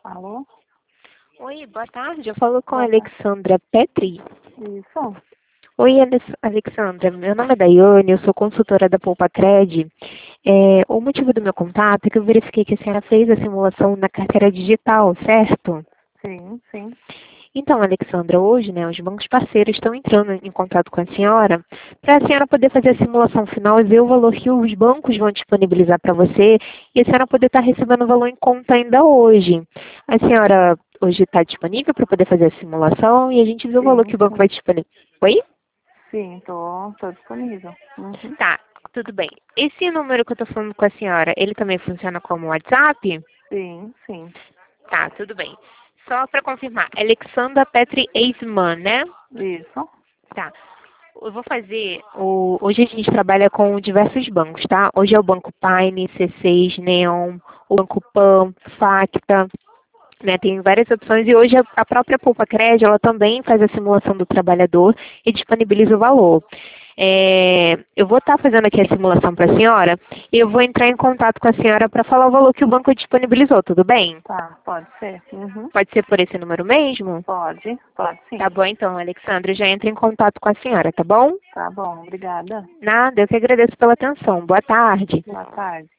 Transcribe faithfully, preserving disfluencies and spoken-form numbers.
Alô? Oi, boa tarde. Eu falo com a Boa tarde. Alexandra Petri. Isso? Oi, Alex- Alexandra. Meu nome é Daiane, eu sou consultora da Poupa-Cred. É, o motivo do meu contato é que eu verifiquei que a senhora fez a simulação na carteira digital, certo? Sim, sim. Então, Alexandra, hoje, né, os bancos parceiros estão entrando em contato com a senhora para a senhora poder fazer a simulação final e ver o valor que os bancos vão disponibilizar para você e a senhora poder estar recebendo o valor em conta ainda hoje. A senhora hoje está disponível para poder fazer a simulação e a gente vê o valor Sim, que o banco vai sim. disponibilizar. Oi? Sim, tô, tô disponível. Uhum. Tá, tudo bem. Esse número que eu estou falando com a senhora, ele também funciona como WhatsApp? Sim, sim. Tá, tudo bem. Só para confirmar, Alexandra Petri Eisman, né? Isso? Tá. Eu vou fazer. O, hoje a gente trabalha com diversos bancos, tá? Hoje é o Banco Pine, C seis, Neon, o Banco Pan, Facta, né? Tem várias opções e hoje a, a própria Poupa Cred, ela também faz a simulação do trabalhador e disponibiliza o valor. É, eu vou estar fazendo aqui a simulação para a senhora e eu vou entrar em contato com a senhora para falar o valor que o banco disponibilizou, tudo bem? Tá, pode ser? Uhum. Pode ser por esse número mesmo? Pode, pode Tá sim. bom então, Alexandre, eu já entro em contato com a senhora, tá bom? Tá bom, obrigada. Nada, eu que agradeço pela atenção. Boa tarde. Boa tarde.